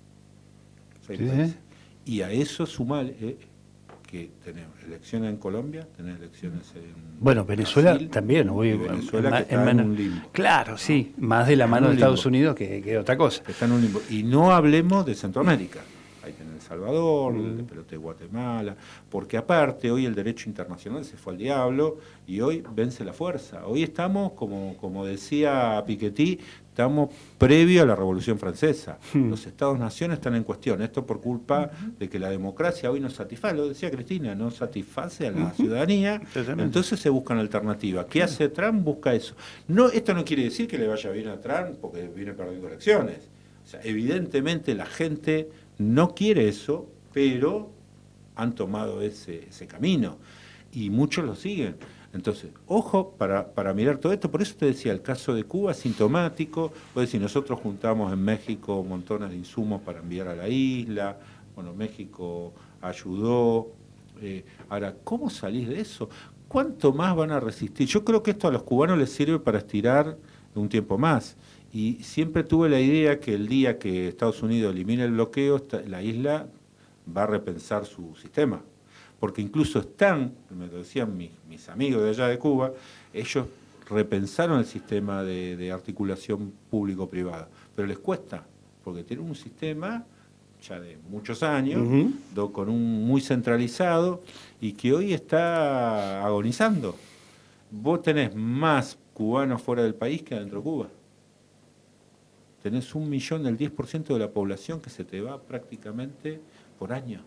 Sí. países. Y a eso sumale que tenemos elecciones en Colombia, tenemos elecciones en Bueno, Venezuela Brasil, también. y Venezuela que está en mano- un limbo. Claro, sí, más de la mano En de un Estados limbo. Unidos que otra cosa. Que está en un limbo. Y no hablemos de Centroamérica. Ahí tenés El Salvador, de pelota de Guatemala, porque aparte hoy el derecho internacional se fue al diablo y hoy vence la fuerza. Hoy estamos, como decía Piketty, estamos previo a la Revolución Francesa. Los Estados-naciones están en cuestión. Esto por culpa de que la democracia hoy no satisface, lo decía Cristina, no satisface a la ciudadanía. Totalmente. Entonces se buscan alternativas. ¿Qué hace Trump? Busca eso. No, esto no quiere decir que le vaya bien a Trump porque viene perdiendo elecciones. O sea, evidentemente la gente no quiere eso, pero han tomado ese camino y muchos lo siguen. Entonces, ojo para mirar todo esto. Por eso te decía, el caso de Cuba es sintomático. Pues si nosotros juntamos en México montones de insumos para enviar a la isla, bueno, México ayudó. Ahora, ¿cómo salís de eso? ¿Cuánto más van a resistir? Yo creo que esto a los cubanos les sirve para estirar un tiempo más. Y siempre tuve la idea que el día que Estados Unidos elimine el bloqueo, la isla va a repensar su sistema. Porque incluso me lo decían mis amigos de allá de Cuba, ellos repensaron el sistema de articulación público-privada. Pero les cuesta, porque tienen un sistema ya de muchos años, con un muy centralizado, y que hoy está agonizando. Vos tenés más cubanos fuera del país que adentro de Cuba. Tenés 1 millón, del 10% de la población que se te va prácticamente por año.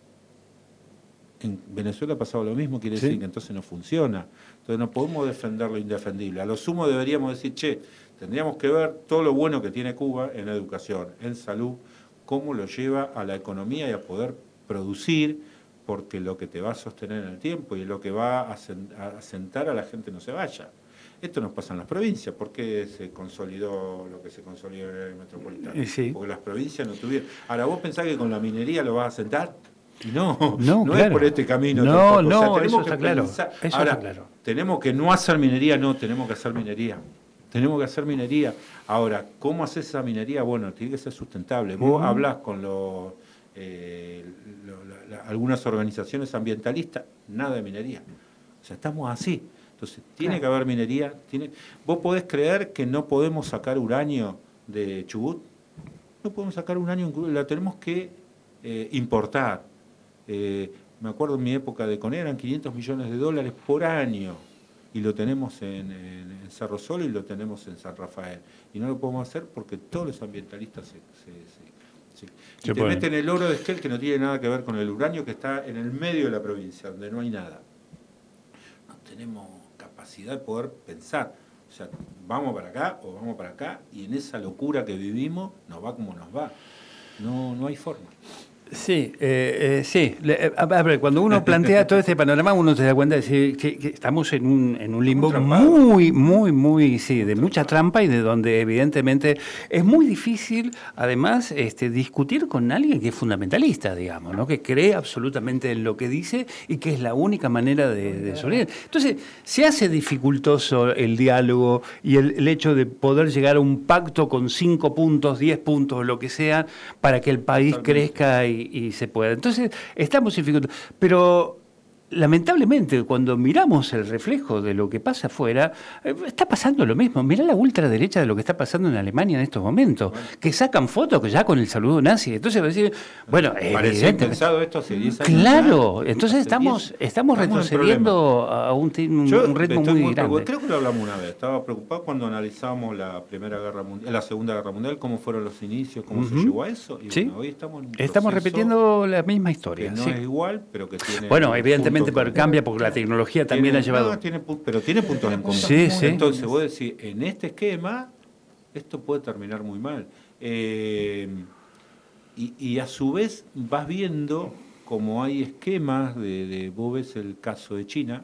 En Venezuela ha pasado lo mismo, quiere decir que entonces no funciona. Entonces no podemos defender lo indefendible. A lo sumo deberíamos decir, tendríamos que ver todo lo bueno que tiene Cuba en educación, en salud, cómo lo lleva a la economía y a poder producir, porque lo que te va a sostener en el tiempo y lo que va a asentar a la gente no se vaya. Esto nos pasa en las provincias. ¿Por qué se consolidó lo que se consolidó en el metropolitano? Sí. Porque las provincias no tuvieron. Ahora, ¿vos pensás que con la minería lo vas a asentar? Y no claro. es por este camino. No, tampoco. no, tenemos eso que está claro. pensar. Eso Ahora, está claro. tenemos que no hacer minería, no, tenemos que hacer minería. Tenemos que hacer minería. Ahora, ¿cómo haces esa minería? Bueno, tiene que ser sustentable. Vos hablás con algunas organizaciones ambientalistas, nada de minería. O sea, estamos así. Entonces, tiene que haber minería. ¿Vos podés creer que no podemos sacar uranio de Chubut? No podemos sacar uranio, la tenemos que importar. Me acuerdo en mi época de CONE, eran $500 millones por año. Y lo tenemos en Cerro Solo y lo tenemos en San Rafael. Y no lo podemos hacer porque todos los ambientalistas y te meten el oro de Esquel, que no tiene nada que ver con el uranio, que está en el medio de la provincia, donde no hay nada. No tenemos capacidad de poder pensar. O sea, vamos para acá o vamos para acá, y en esa locura que vivimos nos va como nos va. No hay forma. Sí, sí. A ver, cuando uno plantea todo este panorama, uno se da cuenta de que estamos en un limbo muy, sí, de mucha trampa y de donde evidentemente es muy difícil, además, discutir con alguien que es fundamentalista, digamos, ¿no? Que cree absolutamente en lo que dice y que es la única manera de sobrevivir. Entonces, se hace dificultoso el diálogo y el hecho de poder llegar a un pacto con 5 puntos, 10 puntos, lo que sea, para que el país crezca y se pueda. Entonces, estamos en dificultad. Pero, lamentablemente, cuando miramos el reflejo de lo que pasa afuera, está pasando lo mismo. Mirá la ultraderecha de lo que está pasando en Alemania en estos momentos, que sacan fotos que ya con el saludo nazi. Entonces, va a decir, bueno, parecía impensado esto hace 10 años. Claro, entonces estamos retrocediendo a un ritmo muy grande. Creo que lo hablamos una vez. Estaba preocupado cuando analizamos la Segunda Guerra Mundial, cómo fueron los inicios, cómo se llegó a eso. Y bueno, hoy estamos repitiendo la misma historia. Que no es igual, pero que tiene. Bueno, evidentemente cambia porque la tecnología también ha llevado. Pero tiene puntos en común. Sí. Entonces, vos decís, en este esquema, esto puede terminar muy mal. Y a su vez vas viendo como hay esquemas vos ves el caso de China.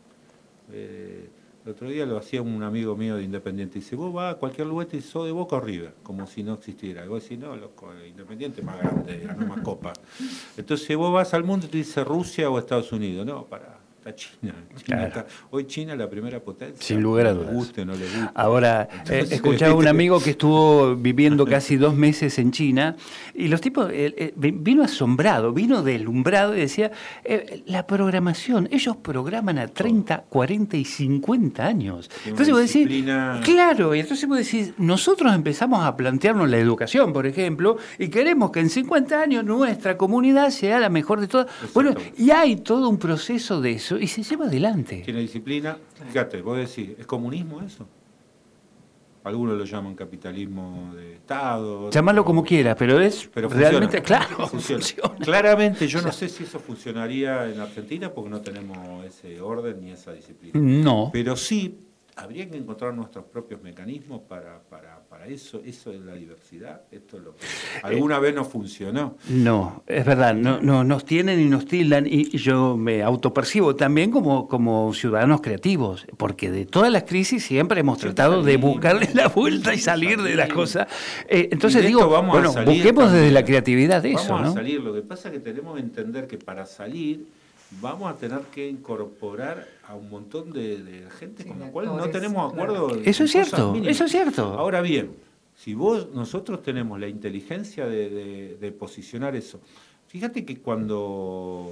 El otro día lo hacía un amigo mío de Independiente. Dice, vos vas a cualquier lugar y sos de Boca o River, como si no existiera. Y vos decís, no, loco, Independiente es más grande, ganó más copas. Entonces vos vas al mundo y te dice Rusia o Estados Unidos. No, está China. Claro. Hoy China es la primera potencia. Sin lugar a no dudas. Le guste o no le guste. Ahora, Entonces, escuchaba a un amigo que estuvo viviendo casi 2 meses en China y los tipos, vino asombrado, vino deslumbrado y decía, la programación, ellos programan a 30, 40 y 50 años. Entonces vos decís, claro, y entonces vos decís, nosotros empezamos a plantearnos la educación, por ejemplo, y queremos que en 50 años nuestra comunidad sea la mejor de todas. Bueno, y hay todo un proceso de eso y se lleva adelante. Tiene disciplina. Fíjate, vos decís, ¿es comunismo eso? Algunos lo llaman capitalismo de Estado. Llamarlo como quieras, pero realmente, claro, funciona. Claramente yo no sé si eso funcionaría en Argentina porque no tenemos ese orden ni esa disciplina. No. Pero sí habría que encontrar nuestros propios mecanismos para eso. Eso es la diversidad. Esto es lo que alguna vez no funcionó. No, es verdad, no, nos tienen y nos tildan, y yo me autopercibo también como ciudadanos creativos, porque de todas las crisis siempre hemos tratado de buscarle la vuelta y salir de las cosas. Entonces digo, bueno, busquemos desde la creatividad de eso, ¿no? Vamos a salir, lo que pasa es que tenemos que entender que para salir vamos a tener que incorporar a un montón de gente con la cual no tenemos acuerdo. Eso es cierto, eso es cierto. Ahora bien, si nosotros tenemos la inteligencia de posicionar eso, fíjate que cuando,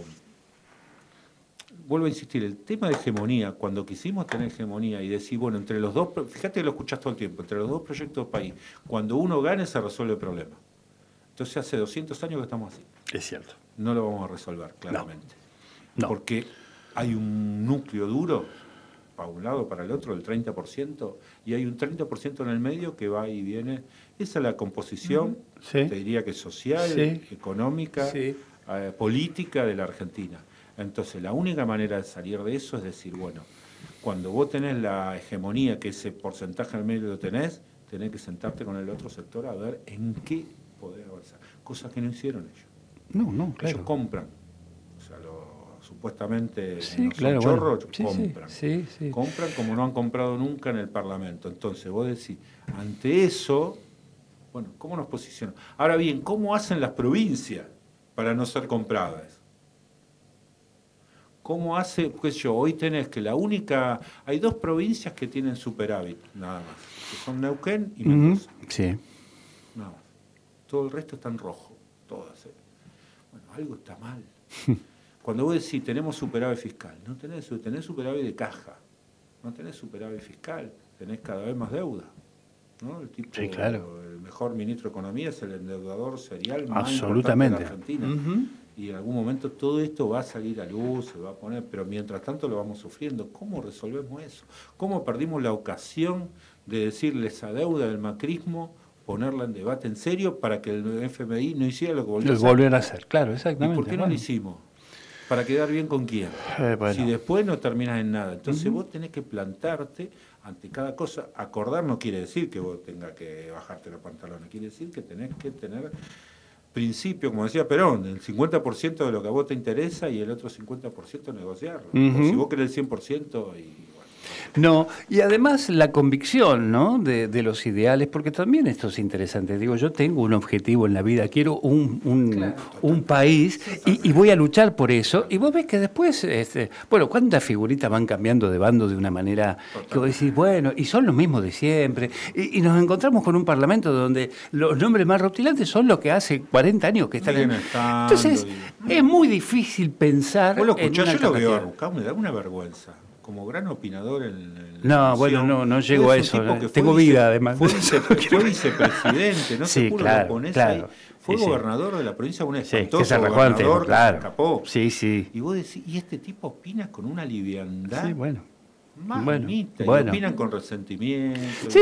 vuelvo a insistir, el tema de hegemonía, cuando quisimos tener hegemonía y decir, bueno, entre los dos, fíjate que lo escuchás todo el tiempo, entre los dos proyectos del país, cuando uno gane se resuelve el problema. Entonces hace 200 años que estamos así. Es cierto. No lo vamos a resolver, claramente. No. Porque hay un núcleo duro, para un lado, para el otro, del 30%, y hay un 30% en el medio que va y viene. Esa es la composición, sí, te diría que social, sí, económica, sí, política de la Argentina. Entonces, la única manera de salir de eso es decir, bueno, cuando vos tenés la hegemonía, que ese porcentaje en el medio lo tenés que sentarte con el otro sector a ver en qué poder avanzar. Cosas que no hicieron ellos. No, claro. Ellos compran. O sea, supuestamente sí, no claro, son chorros, bueno, compran. Sí. Compran como no han comprado nunca en el Parlamento. Entonces, vos decís, ante eso, bueno, ¿cómo nos posicionan? Ahora bien, ¿cómo hacen las provincias para no ser compradas? ¿Cómo hace? Pues hoy tenés que hay 2 provincias que tienen superávit, nada más, que son Neuquén y Mendoza. Sí. Nada más. Todo el resto está en rojo, todas. Bueno, algo está mal. Cuando vos decís, tenemos superávit fiscal, no tenés superávit de caja, no tenés superávit fiscal, tenés cada vez más deuda. ¿No? El tipo, sí, claro. El mejor ministro de Economía es el endeudador serial más absolutamente importante de la Argentina. Y en algún momento todo esto va a salir a luz, se va a poner, pero mientras tanto lo vamos sufriendo. ¿Cómo resolvemos eso? ¿Cómo perdimos la ocasión de decirle esa deuda del macrismo, ponerla en debate en serio para que el FMI no hiciera lo que volviera a hacer? Claro, exactamente. ¿Y por qué no lo hicimos? ¿Para quedar bien con quién? Bueno. Si después no terminas en nada. Entonces vos tenés que plantarte ante cada cosa. Acordar no quiere decir que vos tengas que bajarte los pantalones, quiere decir que tenés que tener principio, como decía Perón, el 50% de lo que a vos te interesa y el otro 50% negociarlo. O si vos querés el 100% y... No, y además la convicción, ¿no?, de los ideales, porque también esto es interesante. Digo, yo tengo un objetivo en la vida, quiero un país y voy a luchar por eso. Y vos ves que después, bueno, cuántas figuritas van cambiando de bando de una manera que vos decís, bueno, y son los mismos de siempre. Y nos encontramos con un parlamento donde los nombres más rutilantes son los que hace 40 años que están Entonces, es muy difícil pensar. Vos lo escuchás, yo lo veo a Rucao, me da una vergüenza. Como gran opinador en no, bueno, no llego a eso. Tengo vida, además. Fue vicepresidente, no sí, sé claro, lo ponés claro, ahí. Fue gobernador de la provincia, un espantoso que se gobernador, claro. escapó. Sí. Y vos decís, y este tipo opina con una liviandad. Sí, bueno. Mamita, y opinan con resentimiento.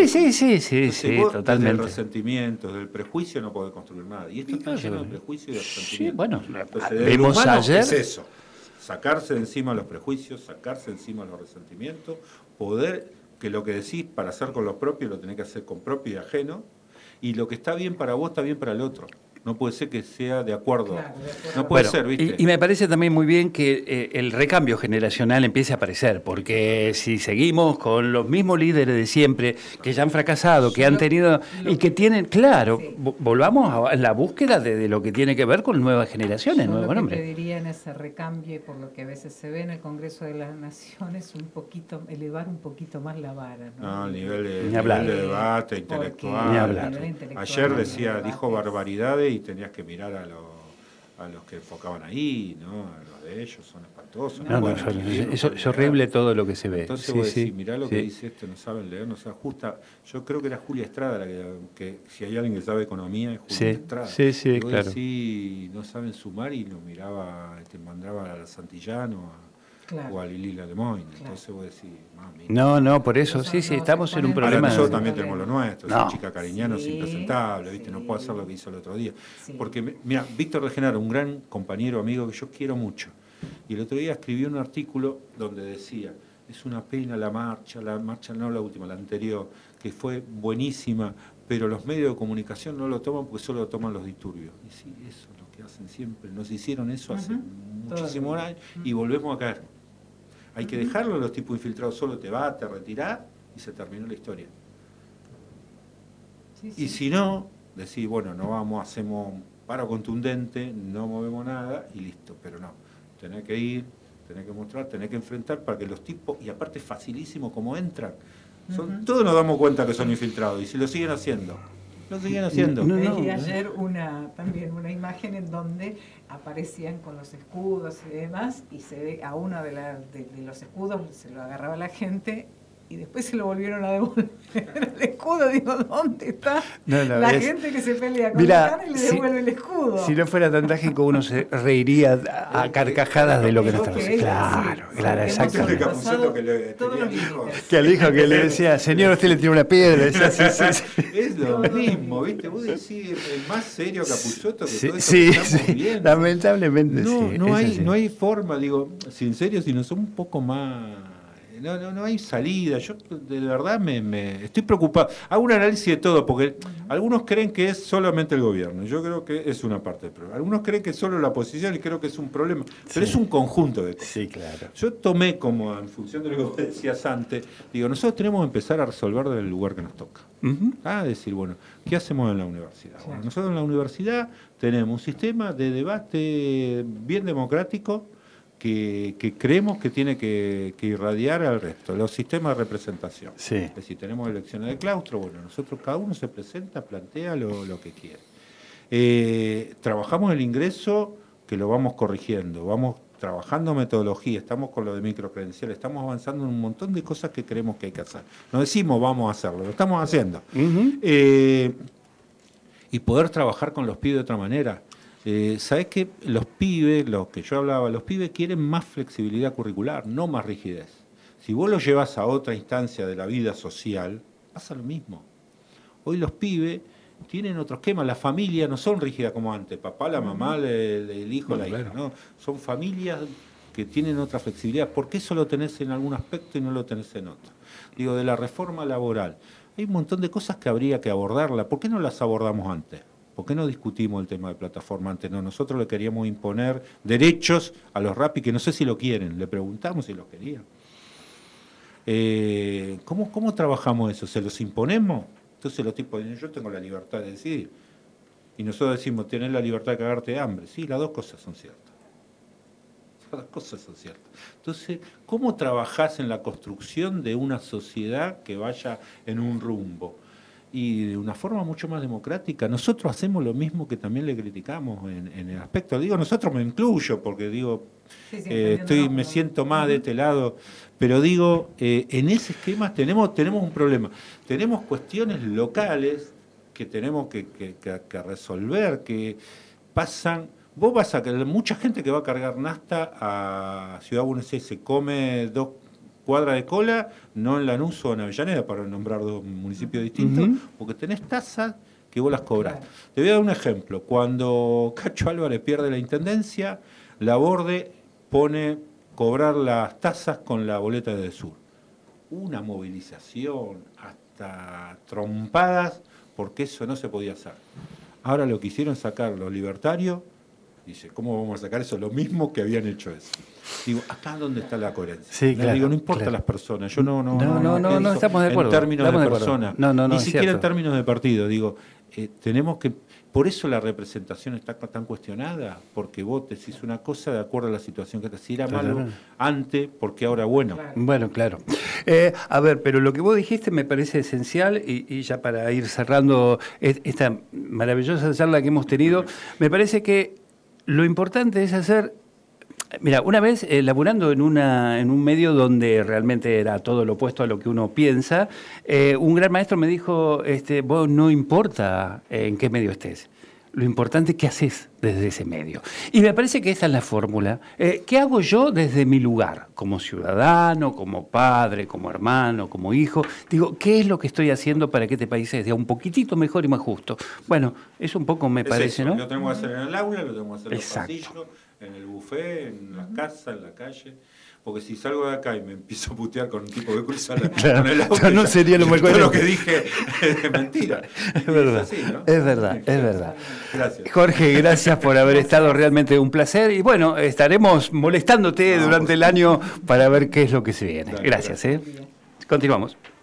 Sí, vos, totalmente. Del resentimiento, del prejuicio no podés construir nada. Y esto está lleno de prejuicio y de resentimiento. Sí, bueno, entonces, vemos ayer. Es eso. Sacarse de encima los prejuicios, sacarse de encima los resentimientos, poder que lo que decís para hacer con los propios lo tenés que hacer con propio y ajeno, y lo que está bien para vos está bien para el otro. No puede ser que sea de acuerdo. Claro, de acuerdo. No puede Bueno, ser, ¿viste? y me parece también muy bien que el recambio generacional empiece a aparecer, porque si seguimos con los mismos líderes de siempre, que ya han fracasado, que han tenido y que tienen, claro, Sí. volvamos a la búsqueda de lo que tiene que ver con nuevas generaciones, Yo nuevos lo que nombres. pediría en ese recambio, y por lo que a veces se ve en el Congreso de las Naciones, un poquito, elevar un poquito más la vara, ¿no? No, el nivel de, Ni hablar. debate Porque- intelectual. Ni hablar. nivel intelectual, Ayer los decía, debates. dijo barbaridades y tenías que mirar a los que enfocaban ahí, ¿no? A los de ellos, son espantosos. No, no, pueden es, escribir, no es pueden horrible leer. todo lo que se ve. Entonces Sí, vos sí, decís, mirá lo sí. que dice este, no saben leer, no se ajusta. Yo creo que era Julia Estrada la que si hay alguien que sabe economía es Julia Sí, Estrada. sí, sí, y vos claro. decís, no saben sumar y lo miraba, te mandaba a Santillano Claro. o a Lili Lemoyne. Entonces vos decís, mami. No, por eso, Eso sí, sí, no, estamos se en un ponen- Ahora problema. nosotros de- también tenemos lo nuestro, No. esa chica Cariñano es Sí, impresentable, ¿viste? No sí. puede hacer lo que hizo el otro día. Sí. Porque, mira, Víctor de Genaro, un gran compañero, amigo que yo quiero mucho, y el otro día escribió un artículo donde decía, es una pena la marcha no la última, la anterior, que fue buenísima, pero los medios de comunicación no lo toman porque solo lo toman los disturbios. Y sí, eso es lo que hacen siempre. Nos hicieron eso hace Ujú. muchísimos años y volvemos a caer. Hay que dejarlo, los tipos infiltrados solo te retirás y se terminó la historia. Sí, Y sí. si no, decís, bueno, no vamos, hacemos un paro contundente, no movemos nada y listo. Pero no, tenés que ir, tenés que mostrar, tenés que enfrentar para que los tipos, y aparte es facilísimo como entran, todos nos damos cuenta que son infiltrados y si lo siguen haciendo, lo siguen haciendo. Veía ayer también una imagen en donde aparecían con los escudos y demás, y se ve a uno de los escudos se lo agarraba la gente y después se lo volvieron a devolver el escudo. Digo, ¿dónde está la gente que se pelea con la cara y le devuelve el escudo? Si no fuera tan trágico, uno se reiría a carcajadas de lo que no está Ok, pasando. Claro, sí, claro, hemos exactamente. Capuzotto que le todos tenía los hijos. límites. Que al hijo que le decía, señor, usted le tiró una piedra. Decía, sí. Es lo mismo, ¿viste? Vos decís, el más serio Capuzotto que todo esto Sí, que estamos sí, viendo. lamentablemente No, sí. no es hay, así. no hay forma, digo, sin serio, sino son un poco más. No hay salida. Yo de verdad me estoy preocupado. Hago un análisis de todo, porque algunos creen que es solamente el gobierno. Yo creo que es una parte del problema. Algunos creen que es solo la oposición y creo que es un problema. Pero es un conjunto de cosas. Sí, claro. Yo tomé como, en función de lo que vos decías antes, digo, nosotros tenemos que empezar a resolver del lugar que nos toca. Ujú. Decir, bueno, ¿qué hacemos en la universidad? Bueno, nosotros en la universidad tenemos un sistema de debate bien democrático que creemos que tiene que irradiar al resto, los sistemas de representación. Sí. Es decir, tenemos elecciones de claustro, bueno, nosotros cada uno se presenta, plantea lo que quiere. Trabajamos el ingreso, que lo vamos corrigiendo, vamos trabajando metodología, estamos con lo de microcredenciales, estamos avanzando en un montón de cosas que creemos que hay que hacer. No decimos vamos a hacerlo, lo estamos haciendo. Ujú. Y poder trabajar con los pibes de otra manera. ¿Sabés qué? Los pibes, lo que yo hablaba, los pibes quieren más flexibilidad curricular, no más rigidez. Si vos los llevas a otra instancia de la vida social, pasa lo mismo. Hoy los pibes tienen otro esquema, las familias no son rígidas como antes, papá, la mamá, el hijo, la hija, ¿no? Son familias que tienen otra flexibilidad. ¿Por qué eso lo tenés en algún aspecto y no lo tenés en otro? Digo, de la reforma laboral, hay un montón de cosas que habría que abordarla. ¿Por qué no las abordamos antes? ¿Por qué no discutimos el tema de plataforma antes? No, nosotros le queríamos imponer derechos a los Rappi, que no sé si lo quieren. Le preguntamos si lo querían. ¿Cómo trabajamos eso? ¿Se los imponemos? Entonces los tipos dicen, yo tengo la libertad de decidir. Y nosotros decimos, tenés la libertad de cagarte de hambre. Sí, las dos cosas son ciertas. Las dos cosas son ciertas. Entonces, ¿cómo trabajás en la construcción de una sociedad que vaya en un rumbo? Y de una forma mucho más democrática. Nosotros hacemos lo mismo que también le criticamos en el aspecto. Digo, nosotros me incluyo, porque digo, me siento más de este lado, pero digo, en ese esquema tenemos un problema. Tenemos cuestiones locales que tenemos que resolver, que pasan. Vos vas a mucha gente que va a cargar nafta a Ciudad Buenos Aires, se come 2 cuadras de cola, no en Lanús o en Avellaneda, para nombrar 2 municipios distintos, porque tenés tasas que vos las cobrás. Claro. Te voy a dar un ejemplo. Cuando Cacho Álvarez pierde la intendencia, Laborde pone cobrar las tasas con la boleta de Sur. Una movilización, hasta trompadas, porque eso no se podía hacer. Ahora lo quisieron sacar los libertarios. Dice, ¿cómo vamos a sacar eso? Lo mismo que habían hecho eso. Digo, acá dónde está la coherencia. Sí, claro, digo, no importa claro. las personas. Yo no No, estamos de acuerdo. en términos Estamos de de acuerdo. personas. No, Ni es siquiera en cierto. términos de partido. Digo, tenemos que... Por eso la representación está tan cuestionada, porque vos decís una cosa de acuerdo a la situación que te si era Claro. malo antes, porque ahora bueno. Claro. Bueno, claro. A ver, pero lo que vos dijiste me parece esencial y ya para ir cerrando esta maravillosa charla que hemos tenido, me parece que lo importante es hacer... Mira, una vez laburando en un medio donde realmente era todo lo opuesto a lo que uno piensa, un gran maestro me dijo, vos no importa en qué medio estés, lo importante es qué haces desde ese medio. Y me parece que esa es la fórmula. ¿Qué hago yo desde mi lugar? Como ciudadano, como padre, como hermano, como hijo. Digo, ¿qué es lo que estoy haciendo para que este país sea un poquitito mejor y más justo? Bueno, eso un poco me parece, eso, ¿no? Lo tenemos que hacer en el aula, lo tenemos que hacer en los Exacto. pasillos, en el buffet, en la casa, en la calle. Porque si salgo de acá y me empiezo a putear con un tipo que cruza Claro, con el auto, no sería lo más todo lo coherente. que dije es mentira. Es verdad, así, ¿no? es verdad, es verdad. Gracias. Jorge, gracias por haber estado, realmente un placer. Y bueno, estaremos molestándote durante el año para ver qué es lo que se viene. Dale, Gracias. Continuamos.